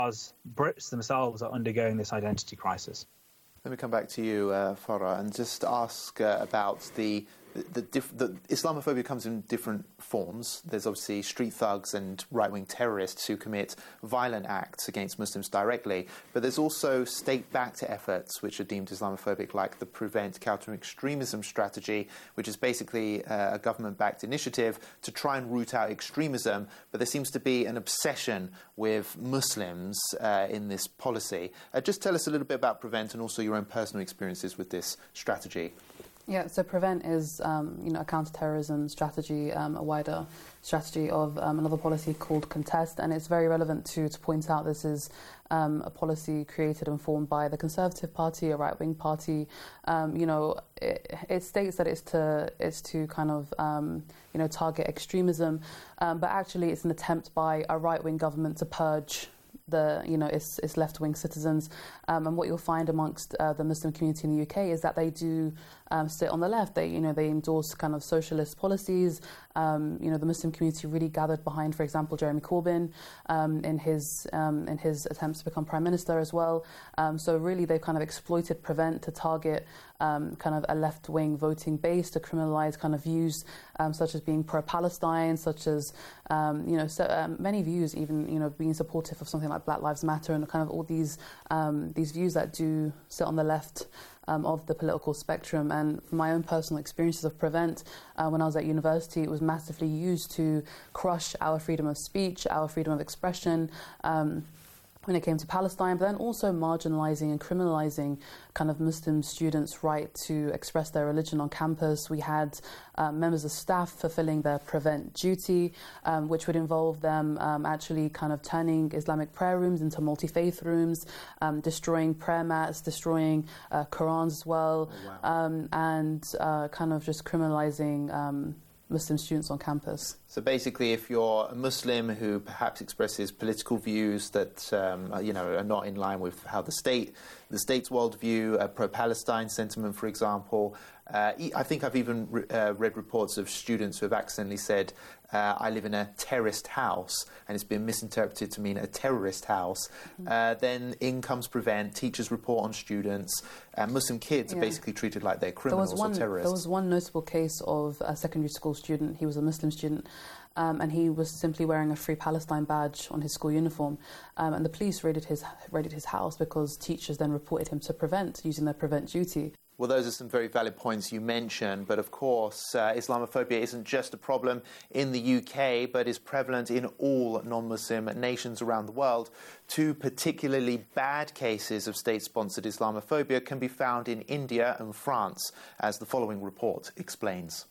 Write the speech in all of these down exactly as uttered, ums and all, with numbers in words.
Brits themselves are undergoing this identity crisis. Let me come back to you, uh, Farah, and just ask uh, about the the, the, diff- the Islamophobia comes in different forms. There's obviously street thugs and right-wing terrorists who commit violent acts against Muslims directly, but there's also state-backed efforts which are deemed Islamophobic, like the Prevent Counter-Extremism Strategy, which is basically uh, a government-backed initiative to try and root out extremism, but there seems to be an obsession with Muslims uh, in this policy. Uh, just tell us a little bit about Prevent and also your own personal experiences with this strategy. Yeah, so Prevent is, um, you know, a counter-terrorism strategy, um, a wider strategy of um, another policy called Contest, and it's very relevant to, to point out this is um, a policy created and formed by the Conservative Party, a right-wing party. Um, you know, it, it states that it's to it's to kind of, um, you know, target extremism, um, but actually it's an attempt by a right-wing government to purge the, you know, its, its left-wing citizens. Um, and what you'll find amongst uh, the Muslim community in the U K is that they do um, sit on the left. They, you know, they endorse kind of socialist policies. Um, you know, the Muslim community really gathered behind, for example, Jeremy Corbyn um, in his um, in his attempts to become prime minister as well. Um, so really, they've kind of exploited Prevent to target um, kind of a left-wing voting base, to criminalise kind of views um, such as being pro-Palestine, such as um, you know, so, um, many views, even you know, being supportive of something like Black Lives Matter, and kind of all these um, these views that do sit on the left Um, of the political spectrum. And from my own personal experiences of Prevent, uh, when I was at university, it was massively used to crush our freedom of speech, our freedom of expression, um, when it came to Palestine, but then also marginalising and criminalising kind of Muslim students' right to express their religion on campus. We had uh, members of staff fulfilling their Prevent duty, um, which would involve them um, actually kind of turning Islamic prayer rooms into multi-faith rooms, um, destroying prayer mats, destroying uh, Qurans as well, oh, wow. um, and uh, kind of just criminalising um, Muslim students on campus. So basically, if you're a Muslim who perhaps expresses political views that um, you know are not in line with how the state, the state's worldview, uh, pro-Palestine sentiment, for example, uh, I think I've even re- uh, read reports of students who have accidentally said, uh, "I live in a terraced house," and it's been misinterpreted to mean a terrorist house. Mm-hmm. Uh, then in comes Prevent, teachers report on students, and Muslim kids yeah. are basically treated like they're criminals one, or terrorists. There was one notable case of a secondary school student. He was a Muslim student. Um, and he was simply wearing a Free Palestine badge on his school uniform. Um, and the police raided his raided his house because teachers then reported him to Prevent, using their Prevent duty. Well, those are some very valid points you mentioned. But of course, uh, Islamophobia isn't just a problem in the U K, but is prevalent in all non-Muslim nations around the world. Two particularly bad cases of state-sponsored Islamophobia can be found in India and France, as the following report explains.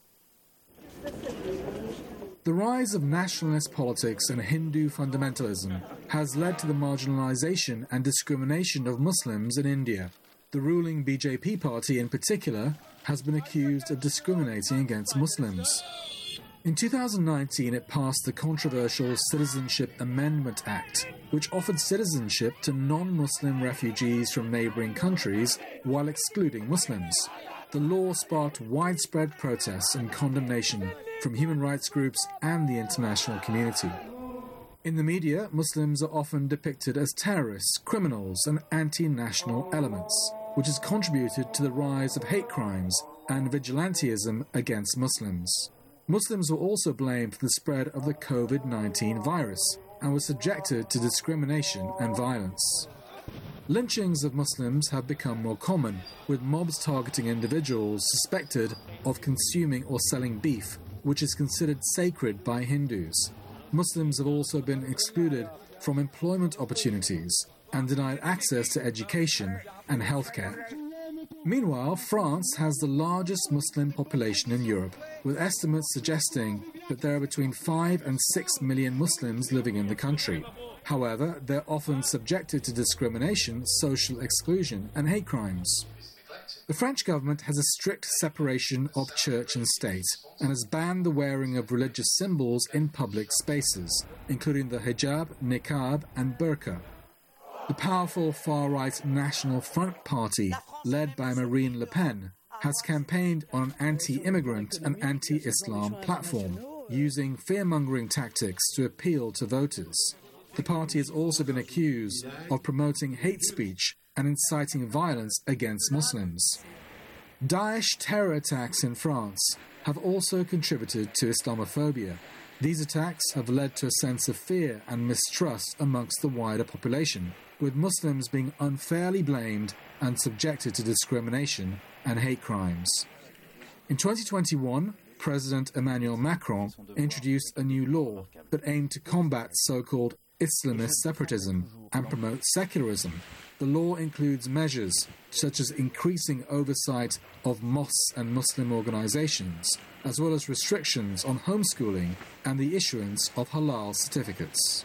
The rise of nationalist politics and Hindu fundamentalism has led to the marginalisation and discrimination of Muslims in India. The ruling B J P party in particular has been accused of discriminating against Muslims. In two thousand nineteen, it passed the controversial Citizenship Amendment Act, which offered citizenship to non-Muslim refugees from neighbouring countries while excluding Muslims. The law sparked widespread protests and condemnation from human rights groups and the international community. In the media, Muslims are often depicted as terrorists, criminals, and anti-national elements, which has contributed to the rise of hate crimes and vigilantism against Muslims. Muslims were also blamed for the spread of the covid nineteen virus and were subjected to discrimination and violence. Lynchings of Muslims have become more common, with mobs targeting individuals suspected of consuming or selling beef, which is considered sacred by Hindus. Muslims have also been excluded from employment opportunities and denied access to education and healthcare. Meanwhile, France has the largest Muslim population in Europe, with estimates suggesting that there are between five and six million Muslims living in the country. However, they're often subjected to discrimination, social exclusion, and hate crimes. The French government has a strict separation of church and state and has banned the wearing of religious symbols in public spaces, including the hijab, niqab, and burqa. The powerful far-right National Front Party, led by Marine Le Pen, has campaigned on an anti-immigrant and anti-Islam platform, using fear-mongering tactics to appeal to voters. the party has also been accused of promoting hate speech and inciting violence against Muslims. Daesh terror attacks in France have also contributed to Islamophobia. These attacks have led to a sense of fear and mistrust amongst the wider population, with Muslims being unfairly blamed and subjected to discrimination and hate crimes. In twenty twenty-one, President Emmanuel Macron introduced a new law that aimed to combat so-called Islamist separatism and promote secularism. The law includes measures such as increasing oversight of mosques and Muslim organizations, as well as restrictions on homeschooling and the issuance of halal certificates.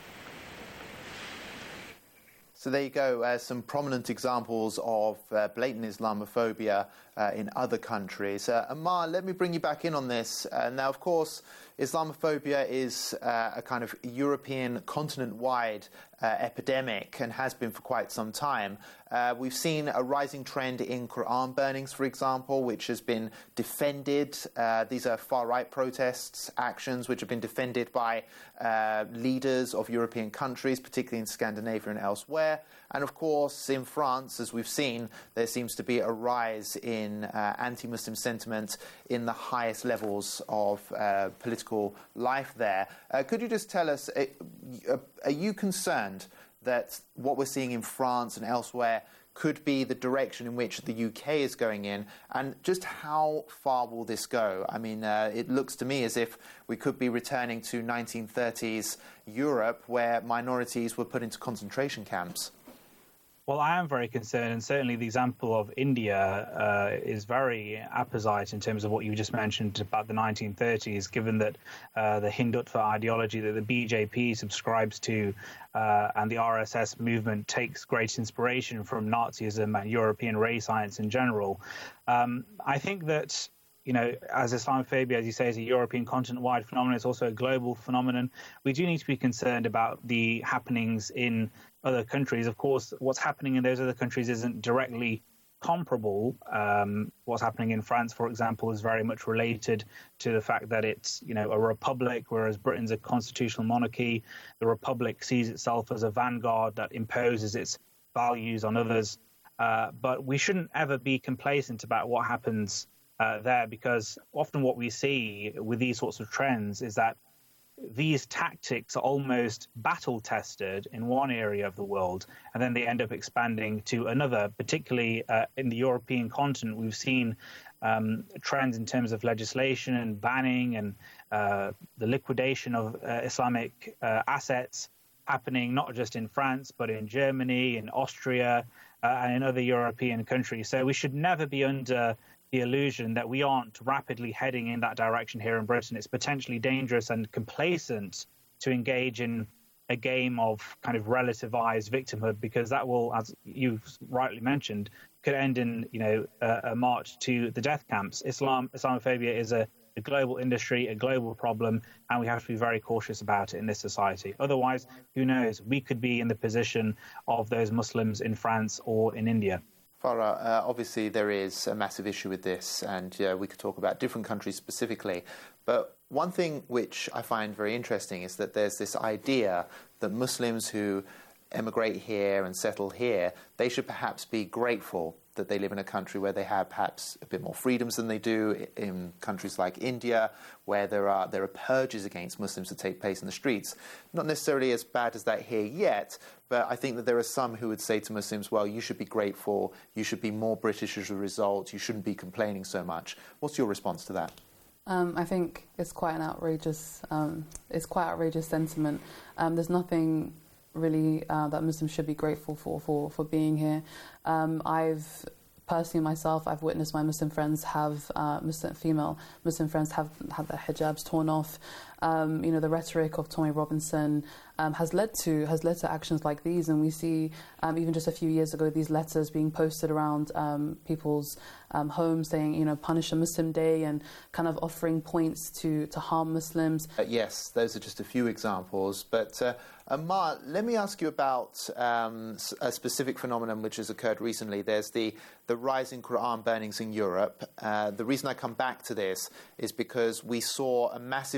So there you go, uh, some prominent examples of uh, blatant Islamophobia uh, in other countries. Uh, Ammar, let me bring you back in on this. Uh, now, of course, Islamophobia is uh, a kind of European continent-wide uh, epidemic and has been for quite some time. Uh, we've seen a rising trend in Quran burnings, for example, which has been defended. Uh, these are far-right protests, actions which have been defended by uh, leaders of European countries, particularly in Scandinavia and elsewhere. And of course, in France, as we've seen, there seems to be a rise in uh, anti-Muslim sentiment in the highest levels of uh, political life there. Uh, could you just tell us, uh, are you concerned that what we're seeing in France and elsewhere could be the direction in which the U K is going in, and just how far will this go? I mean, uh, it looks to me as if we could be returning to nineteen thirties Europe, where minorities were put into concentration camps. Well, I am very concerned, and certainly the example of India uh, is very apposite in terms of what you just mentioned about the nineteen thirties, given that uh, the Hindutva ideology that the B J P subscribes to uh, and the R S S movement takes great inspiration from Nazism and European race science in general. Um, I think that, you know, as Islamophobia, as you say, is a European continent-wide phenomenon, it's also a global phenomenon. We do need to be concerned about the happenings in other countries. Of course, what's happening in those other countries isn't directly comparable. Um, what's happening in France, for example, is very much related to the fact that it's, you know, a republic, whereas Britain's a constitutional monarchy. The republic sees itself as a vanguard that imposes its values on others. Uh, but we shouldn't ever be complacent about what happens uh, there, because often what we see with these sorts of trends is that these tactics are almost battle-tested in one area of the world, and then they end up expanding to another. Particularly uh, in the European continent, we've seen um, trends in terms of legislation and banning and uh, the liquidation of uh, Islamic uh, assets happening not just in France, but in Germany, in Austria, uh, and in other European countries. So we should never be under the illusion that we aren't rapidly heading in that direction here in Britain. It's potentially dangerous and complacent to engage in a game of kind of relativized victimhood, because that will, as you've rightly mentioned, could end in, you know, a, a march to the death camps. Islam, Islamophobia is a, a global industry, a global problem, and we have to be very cautious about it in this society. Otherwise, who knows, we could be in the position of those Muslims in France or in India. Farah, uh, obviously there is a massive issue with this, and uh, we could talk about different countries specifically. But one thing which I find very interesting is that there's this idea that Muslims who emigrate here and settle here, they should perhaps be grateful that they live in a country where they have perhaps a bit more freedoms than they do in countries like India, where there are there are purges against Muslims that take place in the streets. Not necessarily as bad as that here yet, but I think that there are some who would say to Muslims, well, you should be grateful, you should be more British as a result, you shouldn't be complaining so much. What's your response to that? Um, I think it's quite an outrageous, um, it's quite outrageous sentiment. Um, there's nothing really uh, that Muslims should be grateful for for, for being here. Um, I've personally myself, I've witnessed my Muslim friends have, uh, Muslim female Muslim friends have had their hijabs torn off. Um, you know, the rhetoric of Tommy Robinson um, has led to has led to actions like these, and we see um, even just a few years ago these letters being posted around um, people's um, homes saying, you know, punish a Muslim day, and kind of offering points to to harm Muslims. Uh, yes, those are just a few examples, but uh, Ammar, let me ask you about um, a specific phenomenon which has occurred recently. There's the the rise in Quran burnings in Europe. Uh, the reason I come back to this is because we saw a massive Muslim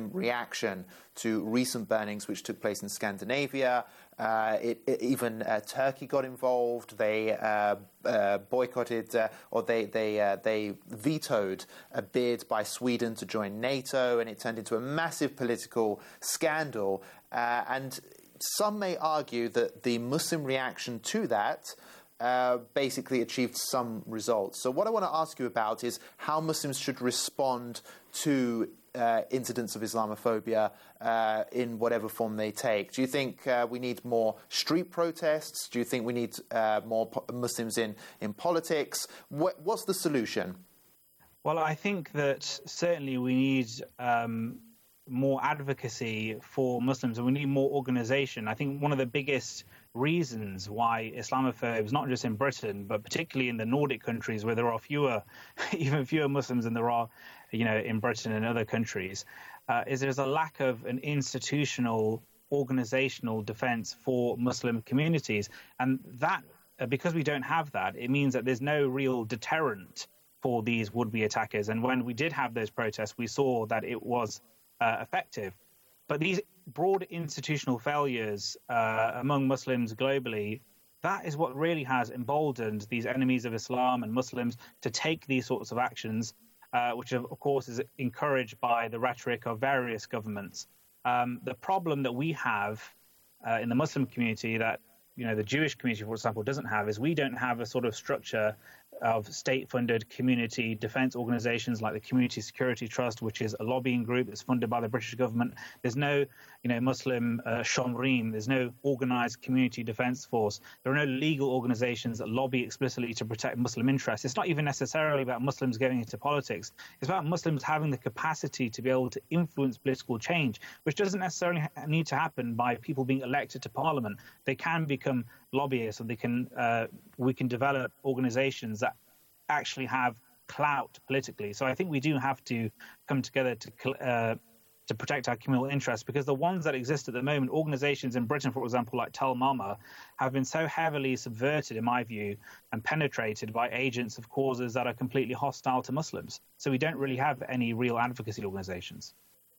Muslim reaction to recent burnings which took place in Scandinavia. Uh, it, it, even uh, Turkey got involved. They uh, uh, boycotted uh, or they they uh, they vetoed a bid by Sweden to join NATO, and it turned into a massive political scandal. Uh, and some may argue that the Muslim reaction to that uh, basically achieved some results. So what I want to ask you about is how Muslims should respond to Uh, incidents of Islamophobia uh, in whatever form they take. Do you think uh, we need more street protests? Do you think we need uh, more po- Muslims in, in politics? What, what's the solution? Well, I think that certainly we need um, more advocacy for Muslims, and we need more organisation. I think one of the biggest reasons why Islamophobes, not just in Britain, but particularly in the Nordic countries where there are fewer, even fewer Muslims than there are, you know, in Britain and other countries, uh, is there's a lack of an institutional, organizational defense for Muslim communities. And that, uh, because we don't have that, it means that there's no real deterrent for these would-be attackers. And when we did have those protests, we saw that it was uh, effective. But these broad institutional failures uh, among Muslims globally, that is what really has emboldened these enemies of Islam and Muslims to take these sorts of actions, uh, which of course is encouraged by the rhetoric of various governments. Um, the problem that we have uh, in the Muslim community that, you know, the Jewish community, for example, doesn't have is we don't have a sort of structure of state-funded community defence organisations like the Community Security Trust, which is a lobbying group that's funded by the British government. There's no, you know, Muslim uh, Shomrim. There's no organised community defence force. There are no legal organisations that lobby explicitly to protect Muslim interests. It's not even necessarily about Muslims going into politics. It's about Muslims having the capacity to be able to influence political change, which doesn't necessarily need to happen by people being elected to parliament. They can become lobbyists, and they can uh, we can develop organisations that actually have clout politically. So I think we do have to come together to uh, to protect our communal interests, because the ones that exist at the moment, organisations in Britain, for example, like Tel Mama, have been so heavily subverted, in my view, and penetrated by agents of causes that are completely hostile to Muslims. So we don't really have any real advocacy organisations.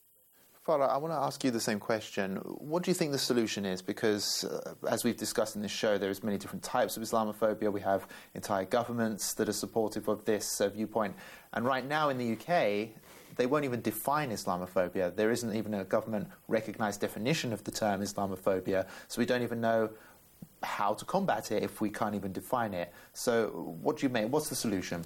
Farah, I want to ask you the same question. What do you think the solution is? Because, uh, as we've discussed in this show, there's many different types of Islamophobia. We have entire governments that are supportive of this uh, viewpoint. And right now in the U K, they won't even define Islamophobia. There isn't even a government-recognised definition of the term Islamophobia, so we don't even know how to combat it if we can't even define it. So what do you make? What's the solution?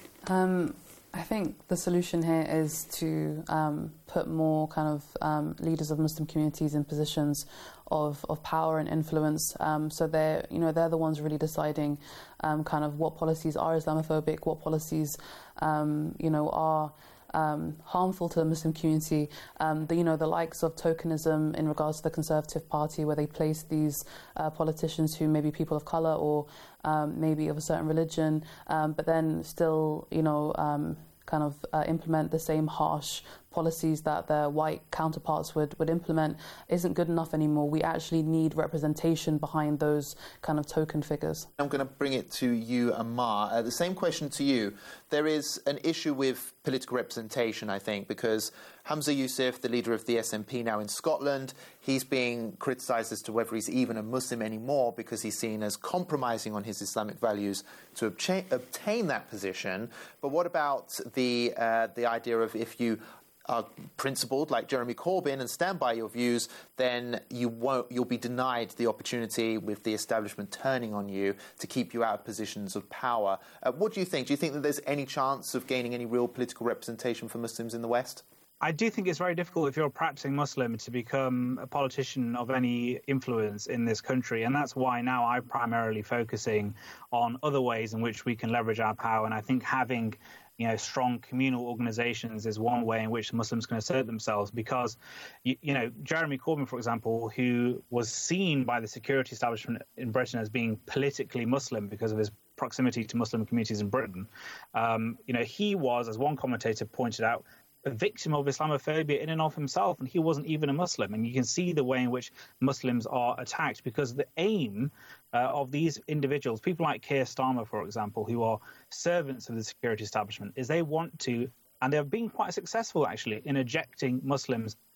Um... I think the solution here is to um, put more kind of um, leaders of Muslim communities in positions of, of power and influence. Um, so they're, you know, they're the ones really deciding um, kind of what policies are Islamophobic, what policies, um, you know, are um, harmful to the Muslim community. Um, the, you know, the likes of tokenism in regards to the Conservative Party, where they place these uh, politicians who may be people of colour or um, maybe of a certain religion, um, but then still, you know, um, kind of uh, implement the same harsh policies that their white counterparts would, would implement, isn't good enough anymore. We actually need representation behind those kind of token figures. I'm going to bring it to you, Ammar. Uh, the same question to you. There is an issue with political representation, I think, because Humza Yousaf, the leader of the S N P now in Scotland, he's being criticised as to whether he's even a Muslim anymore because he's seen as compromising on his Islamic values to obtain, obtain that position. But what about the uh, the idea of if you are principled like Jeremy Corbyn and stand by your views, then you won't, you'll be denied the opportunity with the establishment turning on you to keep you out of positions of power. Uh, what do you think? Do you think that there's any chance of gaining any real political representation for Muslims in the West? I do think it's very difficult if you're a practicing Muslim to become a politician of any influence in this country. And that's why now I'm primarily focusing on other ways in which we can leverage our power. And I think having, you know, strong communal organisations is one way in which Muslims can assert themselves, because, you, you know, Jeremy Corbyn, for example, who was seen by the security establishment in Britain as being politically Muslim because of his proximity to Muslim communities in Britain, um, you know, he was, as one commentator pointed out, a victim of Islamophobia in and of himself, and he wasn't even a Muslim. And you can see the way in which Muslims are attacked, because the aim uh, of these individuals, people like Keir Starmer, for example, who are servants of the security establishment, is they want to, and they're being quite successful actually, in ejecting Muslims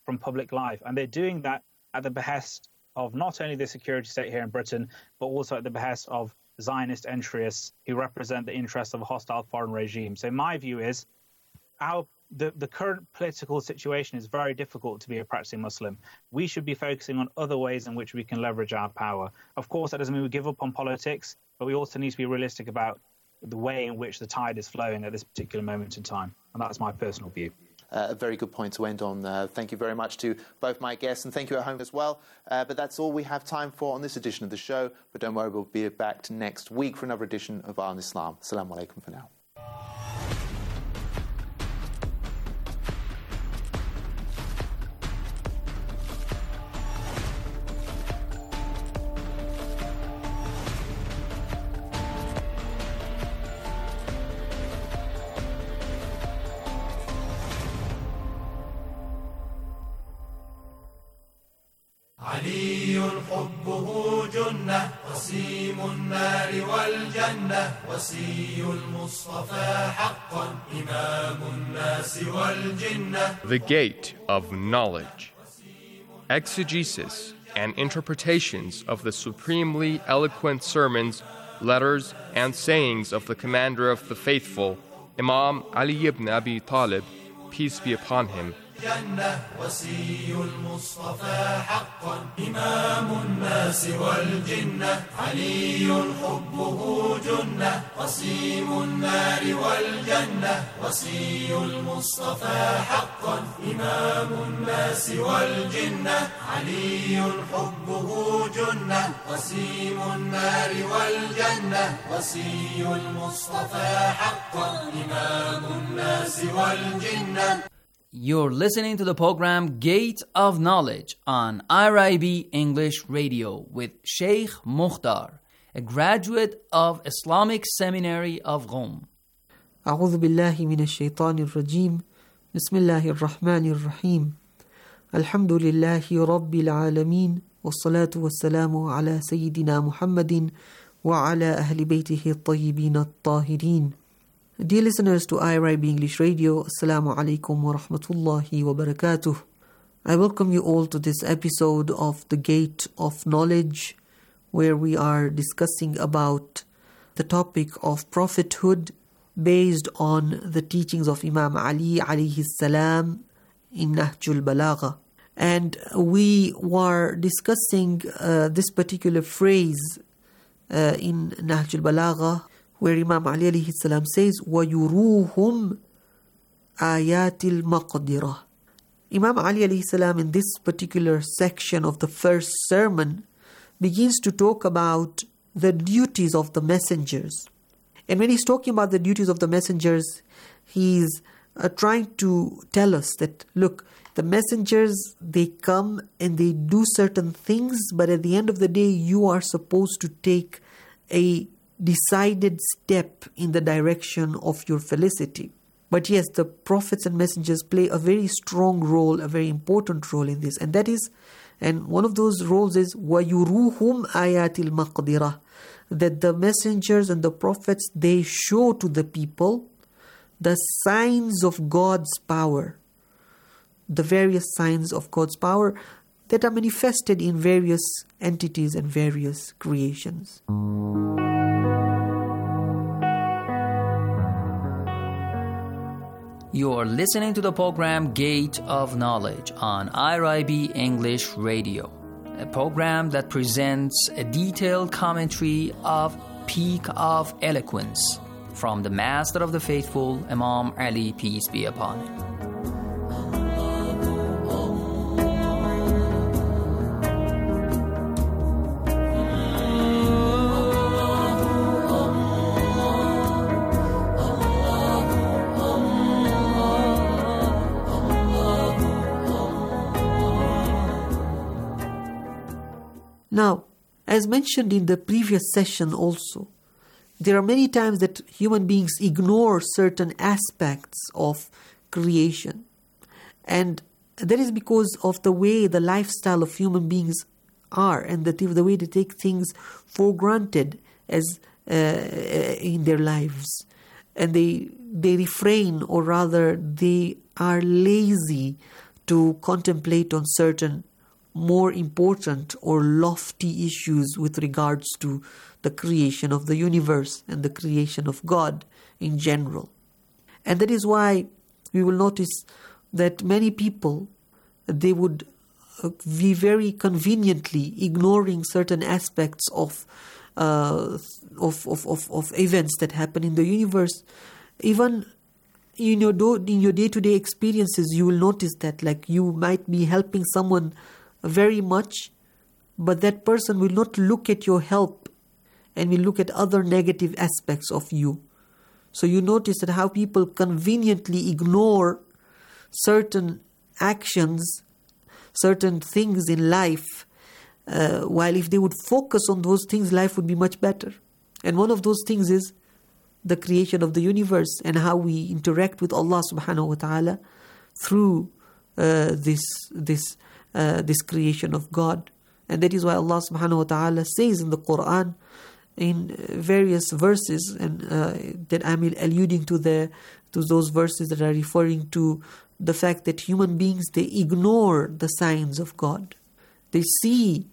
from public life. And they're doing that at the behest of not only the security state here in Britain, but also at the behest of Zionist entryists who represent the interests of a hostile foreign regime. So my view is our the, the current political situation is very difficult to be a practicing Muslim. We should be focusing on other ways in which we can leverage our power. Of course, that doesn't mean we give up on politics, but we also need to be realistic about the way in which the tide is flowing at this particular moment in time. And that's my personal view. Uh, a very good point to end on. Uh, thank you very much to both my guests, and thank you at home as well. Uh, but that's all we have time for on this edition of the show. But don't worry, we'll be back next week for another edition of Eye on Islam. Assalamu alaikum for now. علي حبه جنة وسيم النار والجنة وسي المصطفى حقا إمام الناس والجنة. The Gate of Knowledge. Exegesis and interpretations of the supremely eloquent sermons, letters, and sayings of the Commander of the Faithful, Imam Ali ibn Abi Talib, peace be upon him. جنة وسي المصطفى حقا إمام الناس والجنة علي حبه جنة قسيم النار والجنة وسي المصطفى حقا إمام الناس والجنة علي حبه جنة قسيم النار والجنة وسي المصطفى حقا إمام الناس والجنة. You're listening to the program Gate of Knowledge on I R I B English Radio with Sheikh Mukhtar, a graduate of Islamic Seminary of Qom. أعوذ بالله من الشيطان الرجيم بسم الله الرحمن الرحيم الحمد لله رب العالمين والصلاة والسلام على سيدنا محمد وعلى أهل بيته الطيبين الطاهرين. Dear listeners to I R I B English Radio, Assalamu alaikum wa rahmatullahi wa barakatuh. I welcome you all to this episode of The Gate of Knowledge, where we are discussing about the topic of prophethood based on the teachings of Imam Ali alayhi salam in Nahjul Balagha. And we were discussing uh, this particular phrase uh, in Nahjul Balagha, where Imam Ali alayhi salam says, وَيُرُوهُمْ آيَاتِ الْمَقْدِرَةِ. Imam Ali alayhi salam in this particular section of the first sermon begins to talk about the duties of the messengers. And when he's talking about the duties of the messengers, he's uh, trying to tell us that, look, the messengers, they come and they do certain things, but at the end of the day, you are supposed to take a decided step in the direction of your felicity. But yes, the prophets and messengers play a very strong role, a very important role in this. And that is, and one of those roles is وَيُرُوهُمْ آيَاتِ الْمَقْدِرَةِ, that the messengers and the prophets, they show to the people the signs of God's power, the various signs of God's power that are manifested in various entities and various creations. You're listening to the program Gate of Knowledge on I R I B English Radio, a program that presents a detailed commentary of Peak of Eloquence from the Master of the Faithful, Imam Ali, peace be upon him. Now, as mentioned in the previous session also, there are many times that human beings ignore certain aspects of creation. And that is because of the way the lifestyle of human beings are and the, the way they take things for granted as uh, in their lives. And they, they refrain, or rather they are lazy to contemplate on certain more important or lofty issues with regards to the creation of the universe and the creation of God in general. And that is why we will notice that many people, they would be very conveniently ignoring certain aspects of, uh, of, of, of, of events that happen in the universe. Even in your, do, in your day-to-day experiences, you will notice that, like, you might be helping someone very much, but that person will not look at your help and will look at other negative aspects of you. So you notice that how people conveniently ignore certain actions, certain things in life, uh, while if they would focus on those things, life would be much better. And one of those things is the creation of the universe and how we interact with Allah subhanahu wa ta'ala through uh, this this uh, this creation of God. And that is why Allah subhanahu wa ta'ala says in the Quran, in various verses, and uh, that I'm alluding to the to those verses that are referring to the fact that human beings, they ignore the signs of God. They see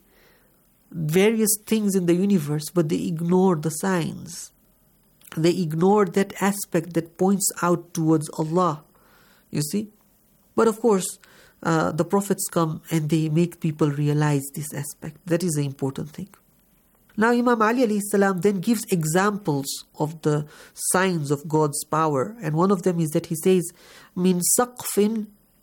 various things in the universe, but they ignore the signs. They ignore that aspect that points out towards Allah, you see. But of course, uh, the prophets come and they make people realize this aspect. That is the important thing. Now Imam Ali alayhi salam then gives examples of the signs of God's power. And one of them is that he says, Min saqfin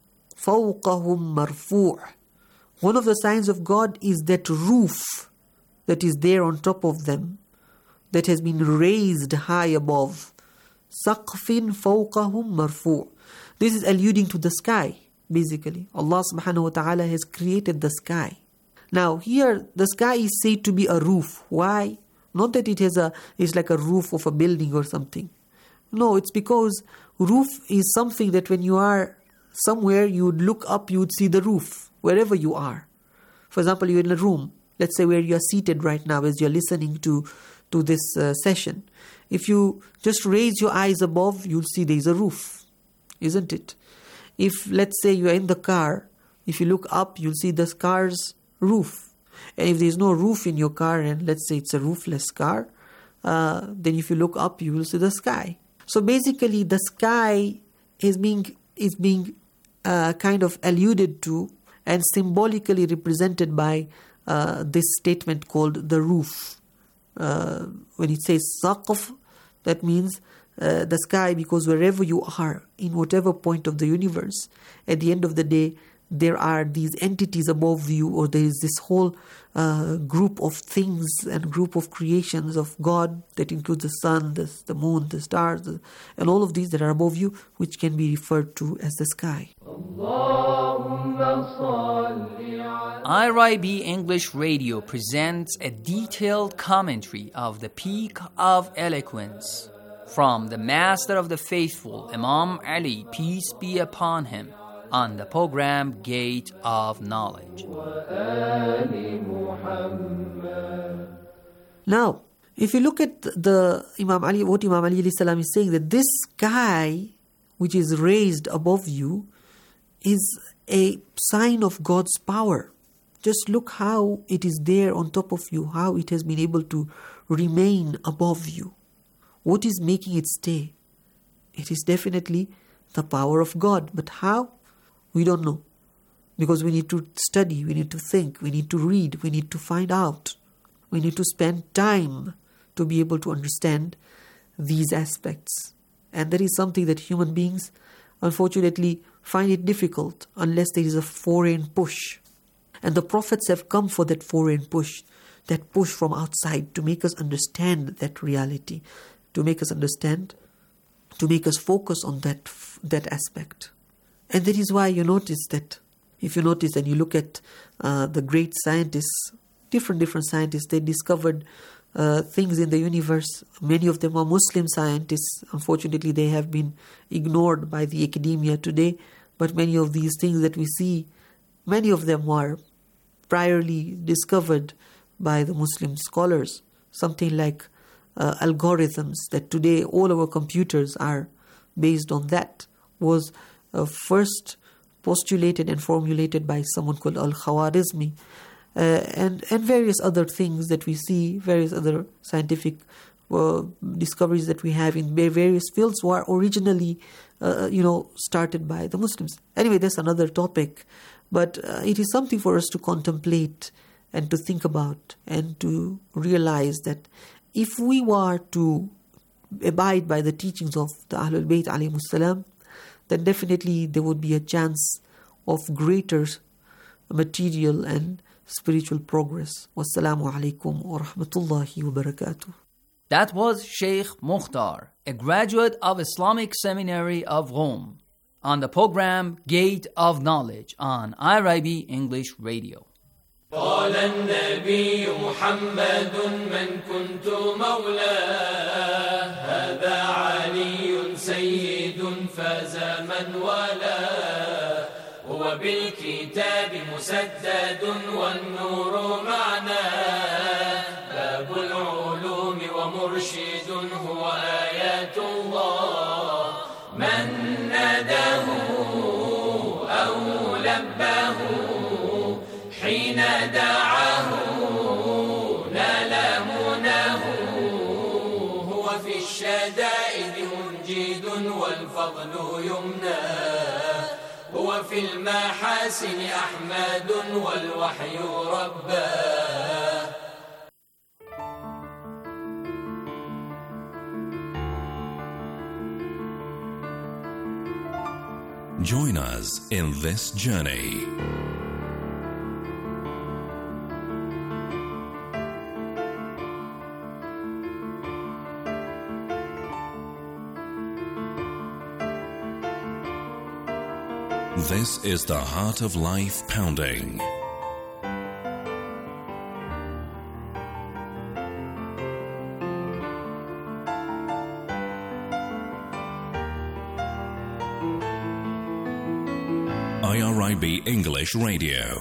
fawqahum marfu'. One of the signs of God is that roof that is there on top of them, that has been raised high above. Saqfin fawqahum marfu'. This is alluding to the sky, basically. Allah subhanahu wa ta'ala has created the sky. Now here the sky is said to be a roof. Why? Not that it has a it's like a roof of a building or something. No, it's because roof is something that when you are somewhere, you would look up, you would see the roof, wherever you are. For example, you're in a room, let's say where you are seated right now as you're listening to, to this uh, session. If you just raise your eyes above, you'll see there's a roof, isn't it? If, let's say, you're in the car, if you look up, you'll see the car's roof. And if there's no roof in your car, and let's say it's a roofless car, uh, then if you look up, you will see the sky. So basically, the sky is being is being uh, kind of alluded to and symbolically represented by uh, this statement called the roof. Uh, when it says saqf, that means uh, the sky, because wherever you are, in whatever point of the universe, at the end of the day, there are these entities above you, or there is this whole uh, group of things and group of creations of God that includes the sun, the, the moon, the stars, the, and all of these that are above you, which can be referred to as the sky. I R I B English Radio presents a detailed commentary of the Peak of Eloquence from the Master of the Faithful, Imam Ali, peace be upon him, on the program Gate of Knowledge. Now, if you look at the Imam Ali, what Imam Ali alayhi salam is saying, that this sky which is raised above you is a sign of God's power. Just look how it is there on top of you, how it has been able to remain above you. What is making it stay? It is definitely the power of God. But how? We don't know. Because we need to study, we need to think, we need to read, we need to find out. We need to spend time to be able to understand these aspects. And that is something that human beings, unfortunately, find it difficult unless there is a foreign push. And the prophets have come for that foreign push, that push from outside to make us understand that reality, to make us understand, to make us focus on that that aspect. And that is why you notice that, if you notice and you look at uh, the great scientists, different different scientists, they discovered uh, things in the universe. Many of them are Muslim scientists. Unfortunately, they have been ignored by the academia today. But many of these things that we see, many of them were priorly discovered by the Muslim scholars. Something like uh, algorithms, that today all our computers are based on, that was uh, first postulated and formulated by someone called Al-Khwarizmi, uh, and, and various other things that we see, various other scientific uh, discoveries that we have in various fields were originally, uh, you know, started by the Muslims. Anyway, that's another topic, but uh, it is something for us to contemplate and to think about and to realize that if we were to abide by the teachings of the Ahlul Bayt alayhimus salam, then definitely there would be a chance of greater material and spiritual progress. Wassalamu alaikum wa rahmatullahi wa barakatuh. That was Sheikh Mukhtar, a graduate of Islamic Seminary of Rome, on the program Gate of Knowledge on I R I B English Radio. قال النبي محمد من كنت مولاه هذا علي سيد فاز من والاه هو بالكتاب مسدد والنور معناه باب العلوم ومرشد هو آيات الله من ناداه أو لباه حين دعاه نال مناه هو في الشدائد منجد والفضل يمناه هو في المحاسن أحمد والوحي رباه. Join us in this journey. This is the Heart of Life Pounding. I R I B English Radio.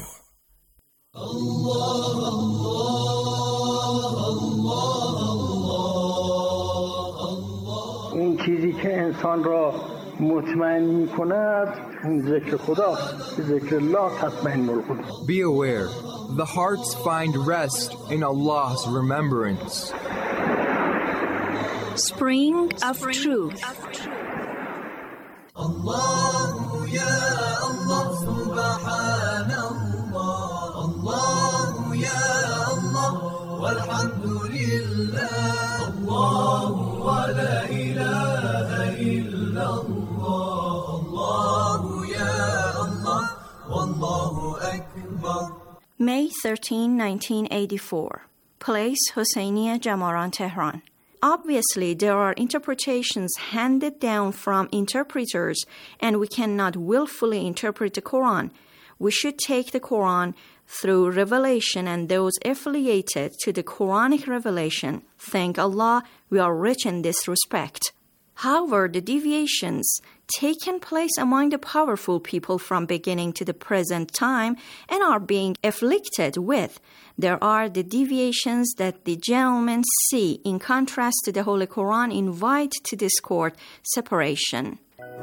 اون چیزی که انسان را مطمئن می کند ذکر خدا ذکر الله تطمئن القلوب. Be aware, the hearts find rest in Allah's remembrance. Spring of Truth. الله يا الله سبحان الله الله يا الله والحمد لله الله ولا إله إلا الله الله يا الله والله أكبر. May thirteenth, nineteen eighty-four. Place Hosseiniya Jamaran, Tehran. Obviously, there are interpretations handed down from interpreters, and we cannot willfully interpret the Quran. We should take the Quran through revelation and those affiliated to the Quranic revelation. Thank Allah, we are rich in this respect. However, the deviations taken place among the powerful people from beginning to the present time and are being afflicted with. There are the deviations that the gentlemen see in contrast to the Holy Quran invite to discord separation.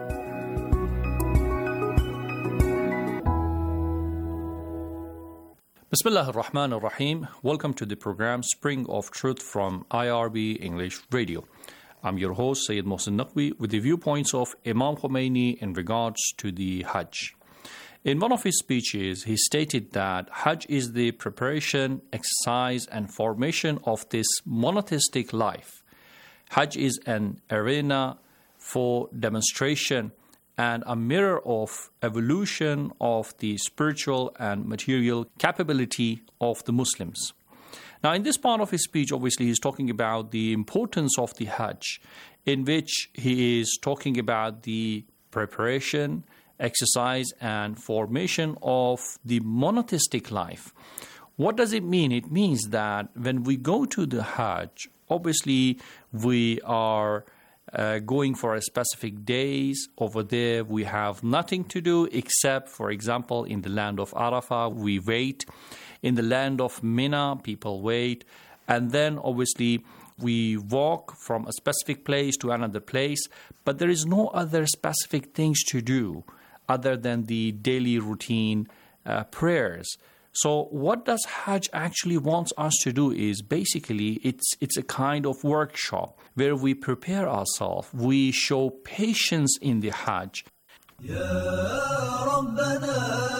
Bismillah ar-Rahman ar-Rahim. Welcome to the program Spring of Truth from I R B English Radio. I'm your host, Sayyid Mohsin Naqvi, with the viewpoints of Imam Khomeini in regards to the Hajj. In one of his speeches, he stated that Hajj is the preparation, exercise, and formation of this monotheistic life. Hajj is an arena for demonstration and a mirror of evolution of the spiritual and material capability of the Muslims. Now, in this part of his speech, obviously, he's talking about the importance of the Hajj, in which he is talking about the preparation, exercise, and formation of the monotheistic life. What does it mean? It means that when we go to the Hajj, obviously, we are uh, going for a specific days. Over there, we have nothing to do except, for example, in the land of Arafah, we wait. In the land of Mina, people wait. And then, obviously, we walk from a specific place to another place. But there is no other specific things to do other than the daily routine uh, prayers. So what does Hajj actually wants us to do is basically it's it's a kind of workshop where we prepare ourselves. We show patience in the Hajj. يا ربنا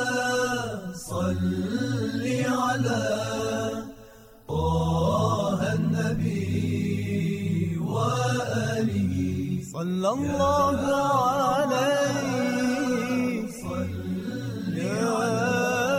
صل على طه النبي وآله صلى الله عليه صل على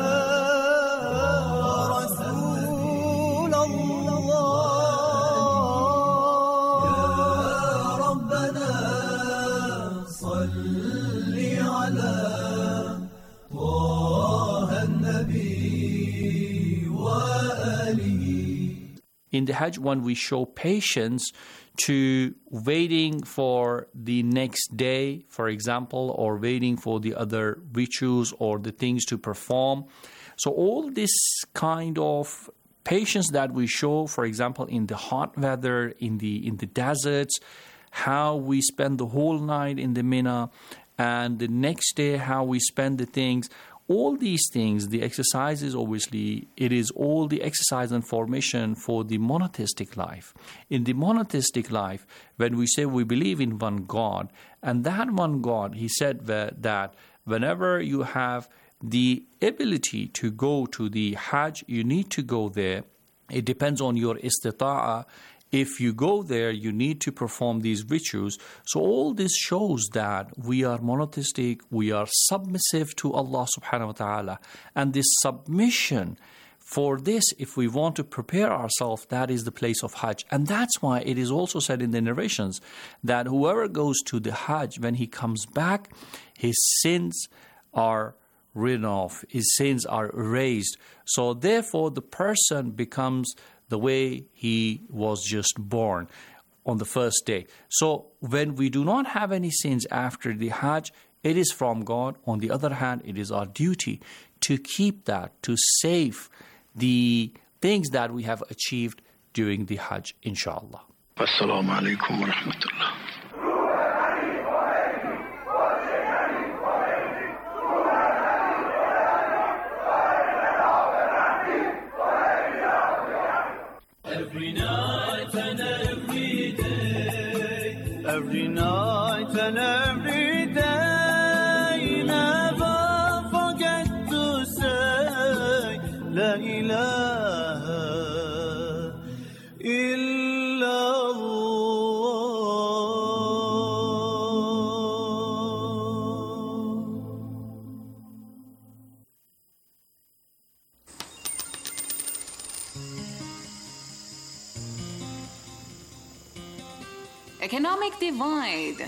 In the Hajj, when we show patience to waiting for the next day, for example, or waiting for the other rituals or the things to perform. So all this kind of patience that we show, for example, in the hot weather, in the in the deserts, how we spend the whole night in the Mina, and the next day how we spend the things. All these things, the exercises, obviously, it is all the exercise and formation for the monotheistic life. In the monotheistic life, when we say we believe in one God, and that one God, he said that whenever you have the ability to go to the Hajj, you need to go there. It depends on your istita'a. If you go there, you need to perform these rituals. So all this shows that we are monotheistic, we are submissive to Allah subhanahu wa ta'ala. And this submission, for this, if we want to prepare ourselves, that is the place of Hajj. And that's why it is also said in the narrations that whoever goes to the Hajj, when he comes back, his sins are written off, his sins are erased. So therefore, the person becomes the way he was just born on the first day. So when we do not have any sins after the Hajj, it is from God. On the other hand, it is our duty to keep that, to save the things that we have achieved during the Hajj, inshallah. Assalamu alaikum wa rahmatullah. Every night and every day, every night and every day, never forget to say La ilaha illallah. Economic divide.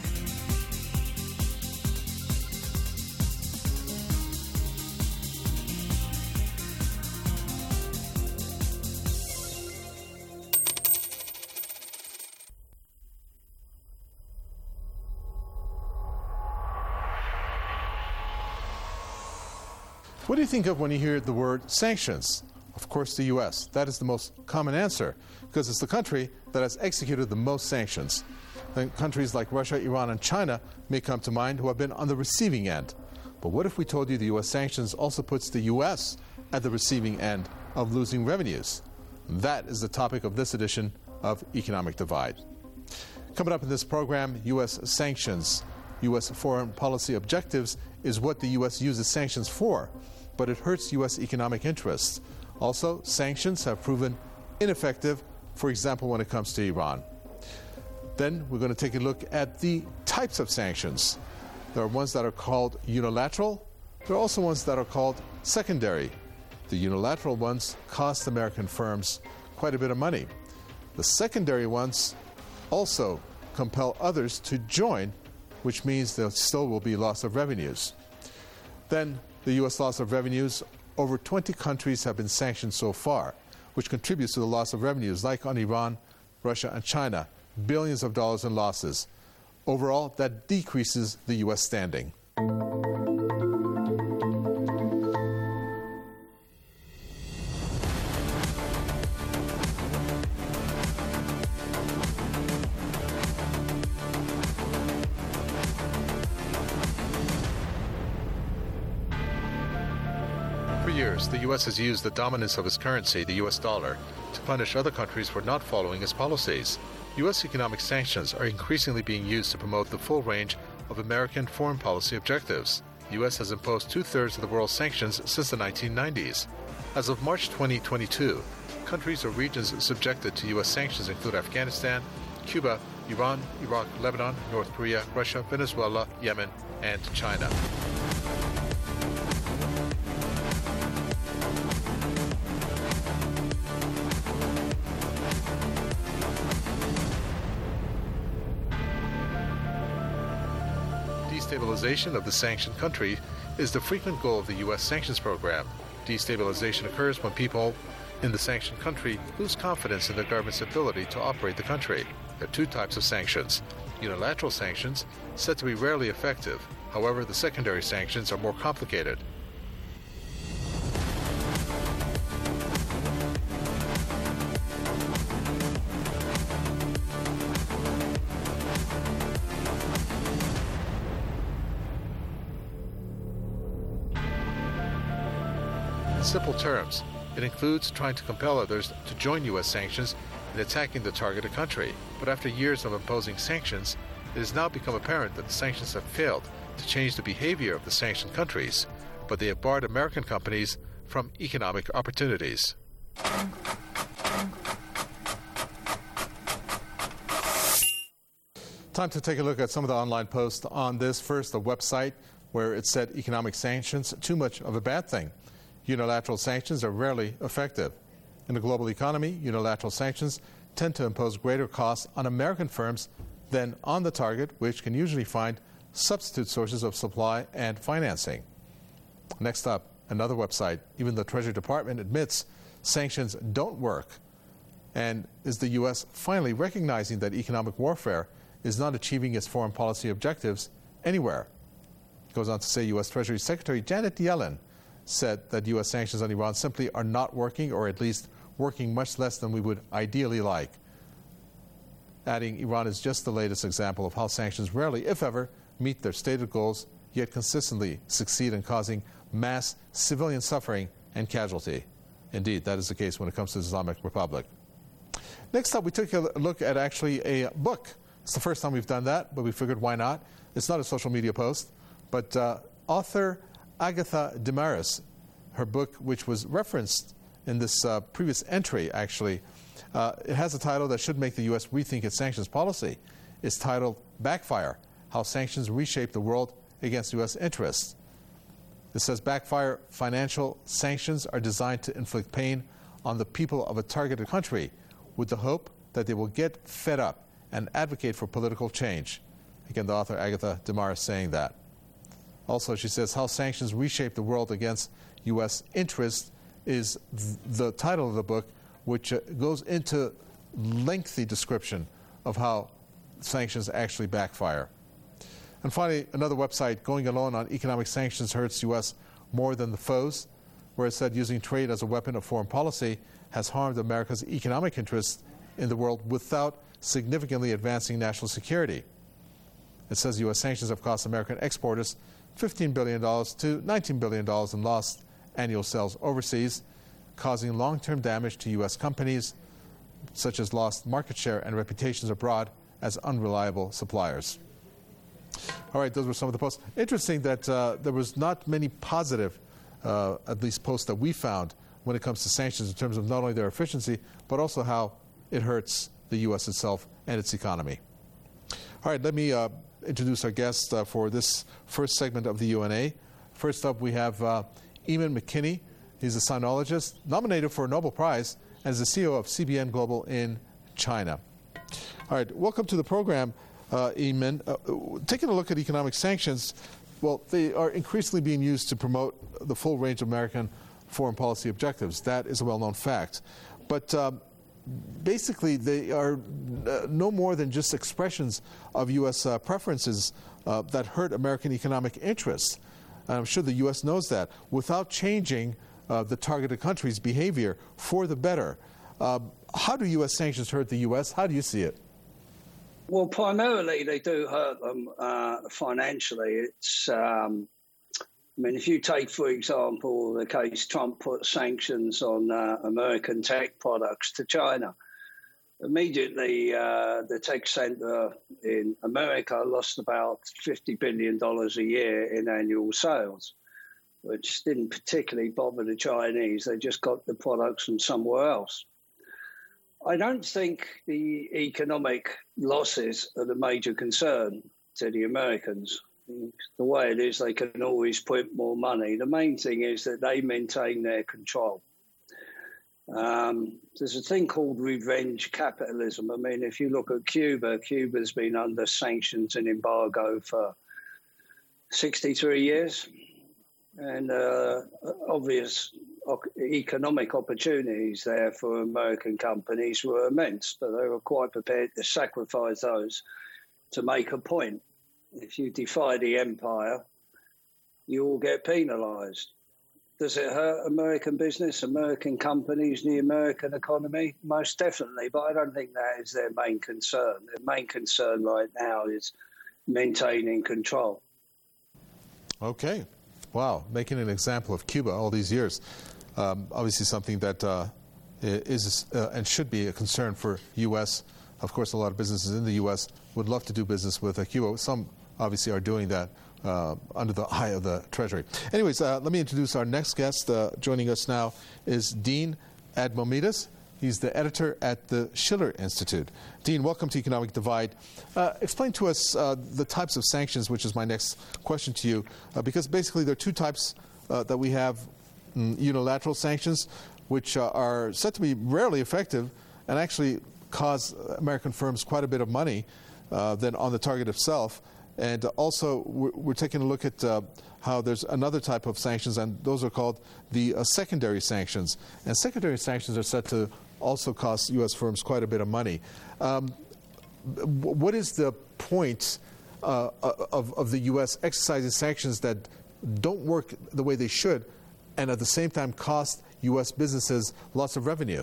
What do you think of when you hear the word sanctions? Of course, the U S. That is the most common answer because it's the country that has executed the most sanctions. Then countries like Russia, Iran, and China may come to mind who have been on the receiving end. But what if we told you the U S sanctions also puts the U S at the receiving end of losing revenues? That is the topic of this edition of Economic Divide. Coming up in this program, U S sanctions. U S foreign policy objectives is what the U S uses sanctions for, but it hurts U S economic interests. Also, sanctions have proven ineffective, for example, when it comes to Iran. Then we're going to take a look at the types of sanctions. There are ones that are called unilateral. There are also ones that are called secondary. The unilateral ones cost American firms quite a bit of money. The secondary ones also compel others to join, which means there still will be loss of revenues. Then the U S loss of revenues, over twenty countries have been sanctioned so far, which contributes to the loss of revenues, like on Iran, Russia, and China, billions of dollars in losses. Overall, that decreases the U S standing. years, the U S has used the dominance of its currency, the U S dollar, to punish other countries for not following its policies. U S economic sanctions are increasingly being used to promote the full range of American foreign policy objectives. The U S has imposed two-thirds of the world's sanctions since the nineteen nineties. As of March twenty twenty-two, countries or regions subjected to U S sanctions include Afghanistan, Cuba, Iran, Iraq, Lebanon, North Korea, Russia, Venezuela, Yemen, and China. Destabilization of the sanctioned country is the frequent goal of the U S sanctions program. Destabilization occurs when people in the sanctioned country lose confidence in the government's ability to operate the country. There are two types of sanctions. Unilateral sanctions, said to be rarely effective. However, the secondary sanctions are more complicated. In simple terms, it includes trying to compel others to join U S sanctions in attacking the targeted country. But after years of imposing sanctions, it has now become apparent that the sanctions have failed to change the behavior of the sanctioned countries, but they have barred American companies from economic opportunities. Time to take a look at some of the online posts on this. First, the website where it said economic sanctions, too much of a bad thing. Unilateral sanctions are rarely effective. In the global economy, unilateral sanctions tend to impose greater costs on American firms than on the target, which can usually find substitute sources of supply and financing. Next up, another website. Even the Treasury Department admits sanctions don't work. And is the U S finally recognizing that economic warfare is not achieving its foreign policy objectives anywhere? It goes on to say U S Treasury Secretary Janet Yellen said that U S sanctions on Iran simply are not working, or at least working much less than we would ideally like. Adding, Iran is just the latest example of how sanctions rarely, if ever, meet their stated goals, yet consistently succeed in causing mass civilian suffering and casualty. Indeed, that is the case when it comes to the Islamic Republic. Next up, we took a look at actually a book. It's the first time we've done that, but we figured why not? It's not a social media post, but uh, author Agatha Demaris, her book, which was referenced in this uh, previous entry, actually, uh, it has a title that should make the U S rethink its sanctions policy. It's titled Backfire: How Sanctions Reshape the World Against U S Interests. It says, backfire financial sanctions are designed to inflict pain on the people of a targeted country with the hope that they will get fed up and advocate for political change. Again, the author Agatha Demaris saying that. Also, she says, How Sanctions Reshape the World Against U S Interests is th- the title of the book, which uh, goes into lengthy description of how sanctions actually backfire. And finally, another website, Going Alone on Economic Sanctions Hurts U S More Than the Foes, where it said using trade as a weapon of foreign policy has harmed America's economic interests in the world without significantly advancing national security. It says U S sanctions have cost American exporters fifteen billion dollars to nineteen billion dollars in lost annual sales overseas, causing long-term damage to U S companies, such as lost market share and reputations abroad as unreliable suppliers. All right, those were some of the posts. Interesting that uh, there was not many positive, uh, at least posts that we found when it comes to sanctions in terms of not only their efficiency, but also how it hurts the U S itself and its economy. All right, let me uh, introduce our guest uh, for this first segment of the U N A. First up, we have uh, Eamon McKinney. He's a sinologist, nominated for a Nobel Prize, and is the C E O of C B N Global in China. All right, welcome to the program, uh, Eamon. Uh, taking a look at economic sanctions, well, they are increasingly being used to promote the full range of American foreign policy objectives. That is a well-known fact. But um, basically, they are uh, no more than just expressions of U S uh, preferences uh, that hurt American economic interests. And I'm sure the U S knows that, without changing uh, the targeted country's behavior for the better. Uh, how do U S sanctions hurt the U S? How do you see it? Well, primarily they do hurt them uh, financially. It's um, I mean, if you take, for example, the case Trump put sanctions on uh, American tech products to China, immediately uh, the tech center in America lost about fifty billion dollars a year in annual sales, which didn't particularly bother the Chinese. They just got the products from somewhere else. I don't think the economic losses are the major concern to the Americans. The way it is, they can always print more money. The main thing is that they maintain their control. Um, there's a thing called revenge capitalism. I mean, if you look at Cuba, Cuba's been under sanctions and embargo for sixty-three years. And uh, obvious economic opportunities there for American companies were immense, but they were quite prepared to sacrifice those to make a point. If you defy the empire, you will get penalized. Does it hurt American business, American companies, the American economy? Most definitely, but I don't think that is their main concern. Their main concern right now is maintaining control. Okay. Wow. Making an example of Cuba all these years. Um, obviously something that uh, is uh, and should be a concern for U S. Of course, a lot of businesses in the U S would love to do business with uh, Cuba. Some obviously are doing that uh, under the eye of the Treasury. Anyways, uh, let me introduce our next guest. Uh, joining us now is Dean Admomides. He's the editor at the Schiller Institute. Dean, welcome to Economic Divide. Uh, explain to us uh, the types of sanctions, which is my next question to you, uh, because basically there are two types uh, that we have. Mm, unilateral sanctions, which uh, are said to be rarely effective and actually cause American firms quite a bit of money uh, than on the target itself. And also, we're, we're taking a look at uh, how there's another type of sanctions, and those are called the uh, secondary sanctions. And secondary sanctions are said to also cost U S firms quite a bit of money. Um, what is the point uh, of, of the U S exercising sanctions that don't work the way they should, and at the same time cost U S businesses lots of revenue?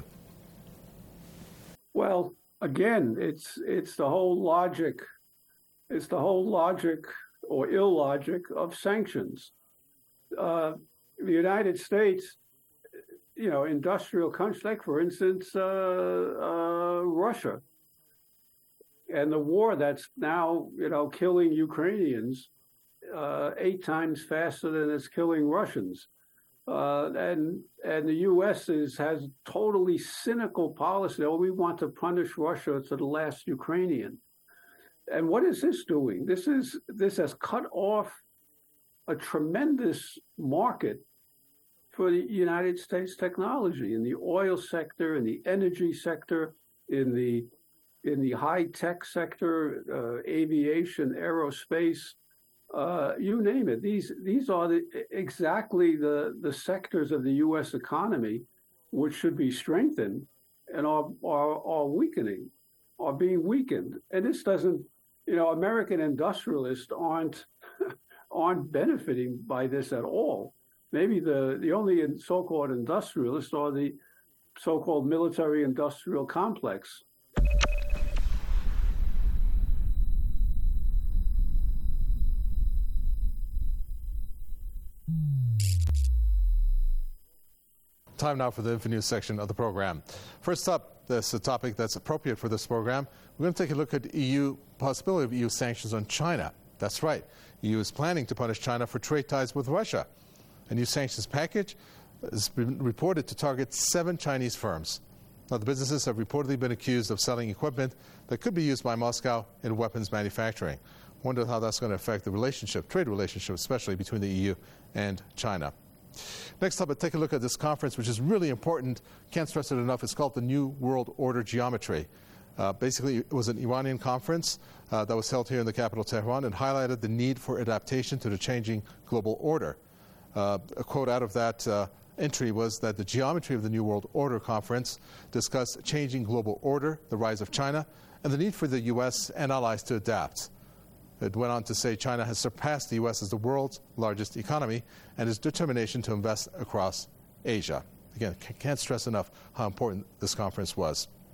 Well, again, it's it's the whole logic, it's the whole logic or illogic of sanctions. Uh, the United States, you know, industrial countries, like for instance, uh, uh, Russia, and the war that's now, you know, killing Ukrainians uh, eight times faster than it's killing Russians. Uh, and and the U S is, has totally cynical policy. Oh, we want to punish Russia to the last Ukrainian. And what is this doing? This is this has cut off a tremendous market for the United States technology in the oil sector, in the energy sector, in the in the high tech sector, uh, aviation, aerospace. Uh, you name it. These these are the, exactly the, the sectors of the U S economy which should be strengthened and are, are are weakening, are being weakened. And this doesn't, you know, American industrialists aren't aren't benefiting by this at all. Maybe the, the only so-called industrialists are the so-called military-industrial complex. Time now for the InfoNews section of the program. First up, this is a topic that's appropriate for this program. We're going to take a look at E U possibility of E U sanctions on China. That's right. E U is planning to punish China for trade ties with Russia. A new sanctions package has been reported to target seven Chinese firms. Now, the businesses have reportedly been accused of selling equipment that could be used by Moscow in weapons manufacturing. Wonder how that's going to affect the relationship, trade relationship, especially between the E U and China. Next up, take a look at this conference, which is really important. Can't stress it enough. It's called the New World Order Geometry. Uh, basically, it was an Iranian conference uh, that was held here in the capital, Tehran, and highlighted the need for adaptation to the changing global order. Uh, a quote out of that uh, entry was that the geometry of the New World Order Conference discussed changing global order, the rise of China, and the need for the U S and allies to adapt. It went on to say China has surpassed the U S as the world's largest economy and its determination to invest across Asia. Again, can't stress enough how important this conference was.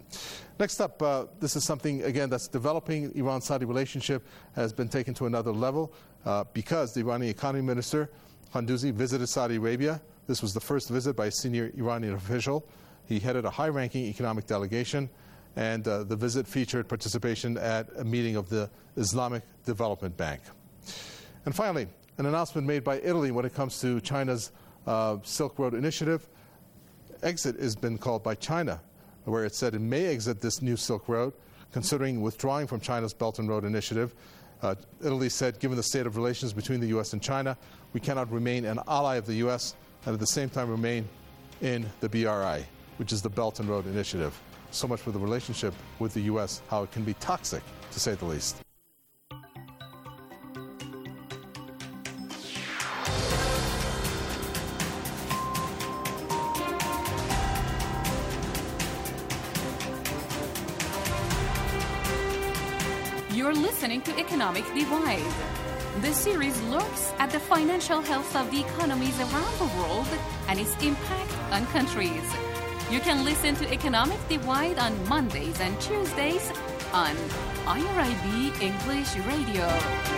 Next up, uh, this is something, again, that's developing. Iran-Saudi relationship has been taken to another level uh, because the Iranian economy minister, Khanduzi, visited Saudi Arabia. This was the first visit by a senior Iranian official. He headed a high-ranking economic delegation, and uh, the visit featured participation at a meeting of the Islamic Development Bank. And finally, an announcement made by Italy when it comes to China's uh, Silk Road Initiative. Exit has been called by China, where it said it may exit this new Silk Road, considering withdrawing from China's Belt and Road Initiative. Uh, Italy said, given the state of relations between the U S and China, we cannot remain an ally of the U S and at the same time remain in the B R I, which is the Belt and Road Initiative. So much for the relationship with the U S, how it can be toxic, to say the least. You're listening to Economic Divide. This series looks at the financial health of the economies around the world and its impact on countries. You can listen to Economic Divide on Mondays and Tuesdays on I R I B English Radio.